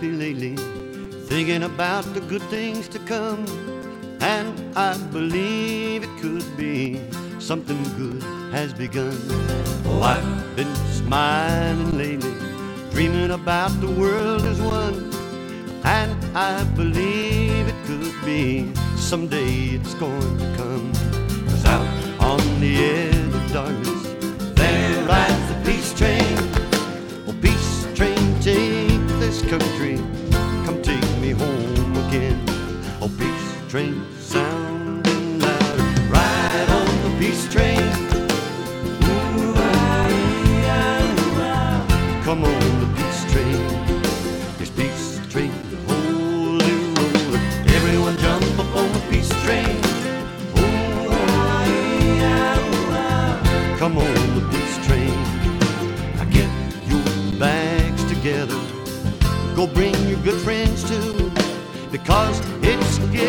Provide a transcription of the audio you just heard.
happy lately, thinking about the good things to come. And I believe it could be something good has begun. Oh, I've been smiling lately, dreaming about the world as one. And I believe it could be someday it's going to come. 'Cause out on the edge of darkness, there rides the peace train. Oh, peace train, take this country, come take me home again. Oh, peace train, sounding louder, ride on the peace train. Come on the peace train, this peace train, holy roller. Everyone jump up on the peace train. Come on the peace train. Now get your bags together, go bring your good friends too, because it's